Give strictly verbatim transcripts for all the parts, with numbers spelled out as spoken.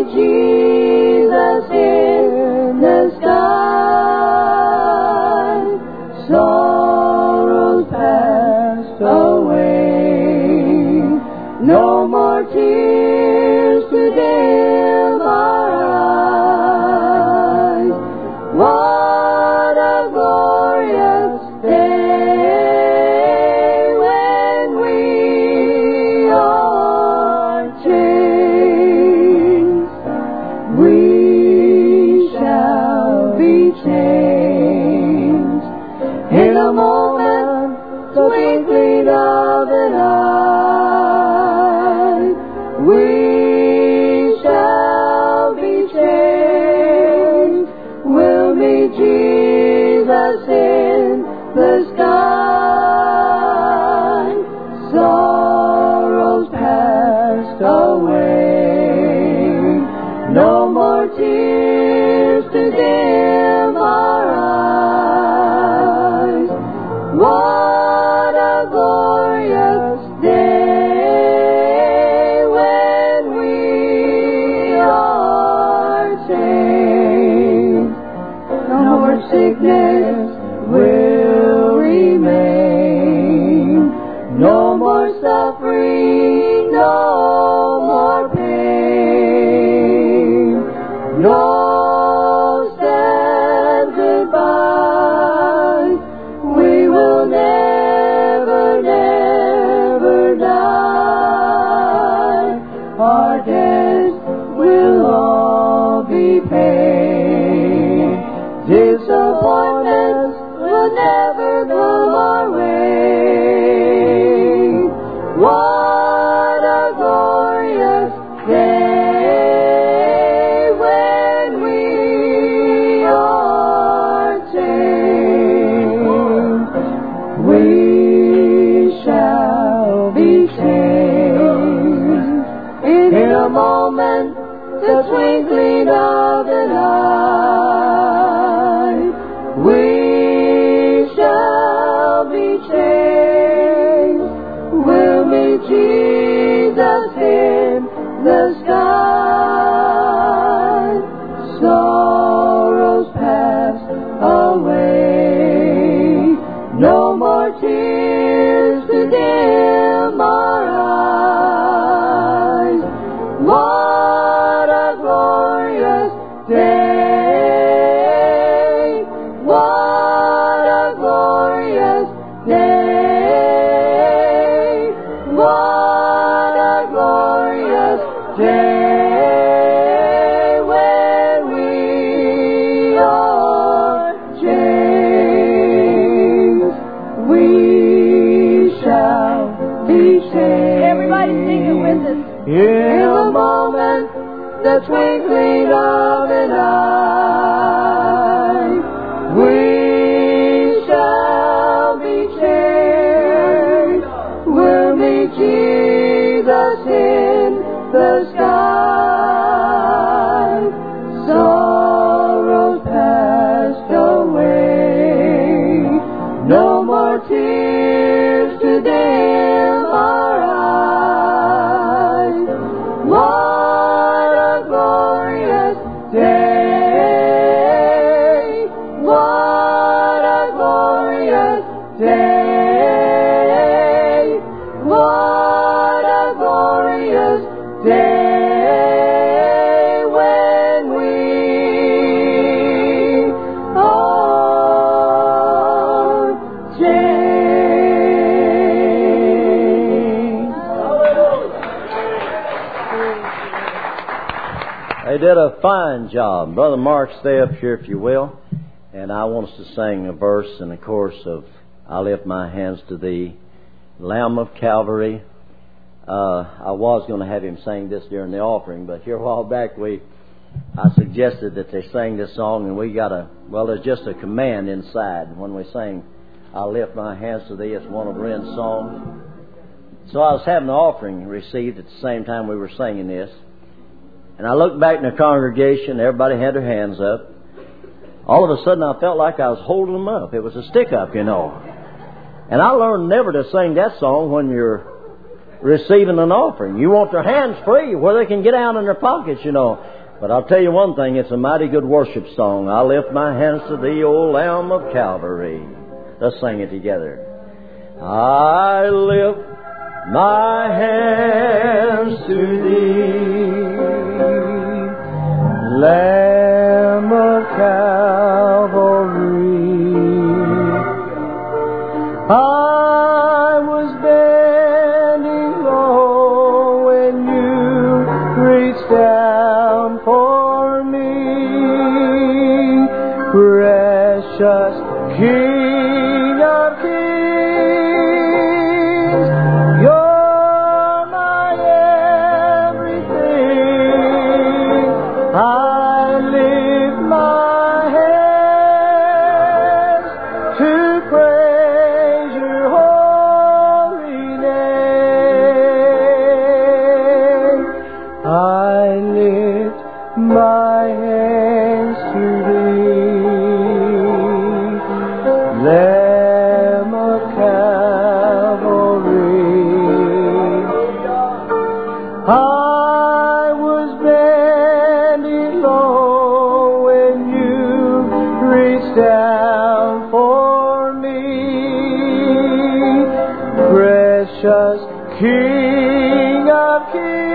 Jesus in the sky. Sorrows past away. No more tears to dim our eyes. What a glorious day when we are changed. We shall be changed in a moment, the twinkling of an eye. We shall be changed. We'll meet Jesus in the sky. Sorrows past away. No more tears to dim our eyes. What a glorious day when we are changed. No more sickness will remain. No more suffering, no more pain. No sad goodbye. We will never, never die. Our debts will all be paid. Disappointments will never come our way. What a glorious day when we are changed. We shall be changed in a moment, the twinkling of an eye. We shall be changed. We'll meet Jesus in the sky. Sorrows past away. No more tears to dim our eyes. What a glorious day. What a glorious day. What a glorious day when we are changed. We shall be changed. Everybody sing it with us. In a moment, the twinkling of an eye. We shall be changed. We'll meet Jesus in the sky. Sorrows past away. No more tears to dim our eyes. What a glorious day. What a glorious day. What a glorious day when we are changed. They did a fine job. Brother Mark, stay up here if you will. And I want us to sing a verse in the chorus of I Lift My Hands to Thee, Lamb of Calvary. Uh, I was going to have him sing this during the offering, but here a while back we, I suggested that they sang this song, and we got a, well, there's just a command inside when we sing I Lift My Hands to Thee. It's one of Ren's songs. So I was having the offering received at the same time we were singing this. And I looked back in the congregation, everybody had their hands up. All of a sudden I felt like I was holding them up. It was a stick up, you know. And I learned never to sing that song when you're receiving an offering. You want their hands free where they can get out in their pockets, you know. But I'll tell you one thing, it's a mighty good worship song. I lift my hands to Thee, O Lamb of Calvary. Let's sing it together. I lift my hands to Thee, Lamb of Calvary. I was bending low when You reached down for me, precious King of Kings. You're my everything. I lift my hands to praise Your holy name. I lift my hands to Thee, Lamb of Calvary. I was bending low when You reached down for me, precious King of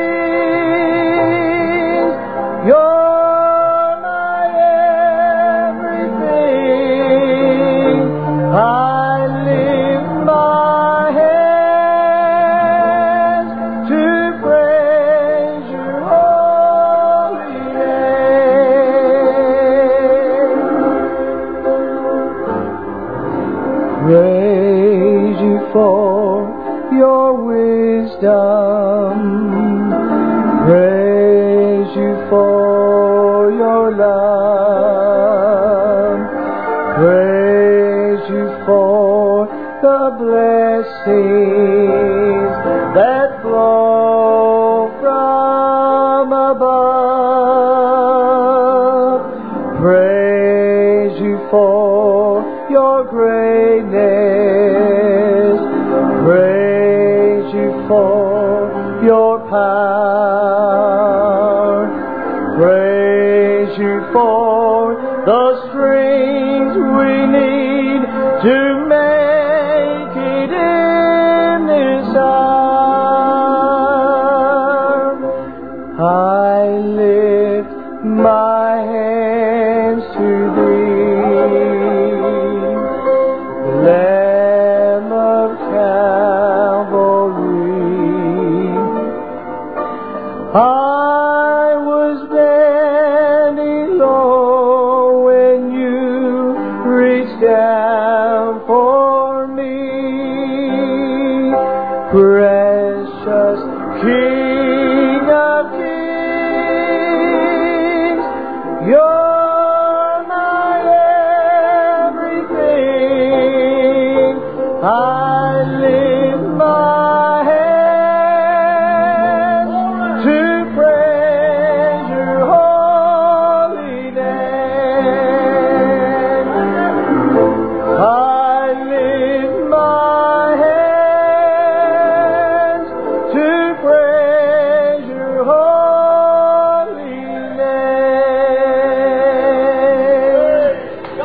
Kings. You're my everything. I lift my hands to praise Your holy name. Praise You for Your wisdom. Praise You for Your love. Praise You for the blessings that flow from above. Praise You for Your greatness. Praise You for Your power. Praise You for the strength we need to make it in this hour. I lift my hands to Thee, Lamb of Calvary. I was bending low when You reached down for me, precious King of Kings. You're my everything. I lift my hands to praise Your holy name. I lift my hands to praise Your holy name.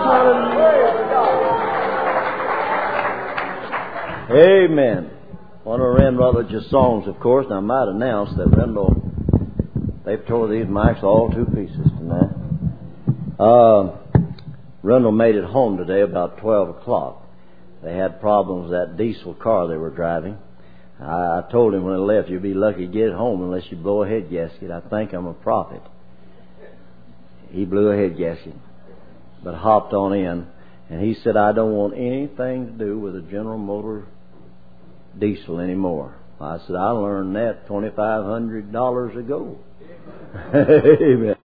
Amen. One of Ren Rutledge's songs, of course, and I might announce that Rendell, they've tore these mics all to pieces tonight. Uh, Rendell made it home today about twelve o'clock. They had problems with that diesel car they were driving. I, I told him when I left, you'll be lucky to get home unless you blow a head gasket. I think I'm a prophet. He blew a head gasket, but hopped on in. And he said, I don't want anything to do with a General Motors diesel anymore. I said, I learned that twenty-five hundred dollars ago. Amen.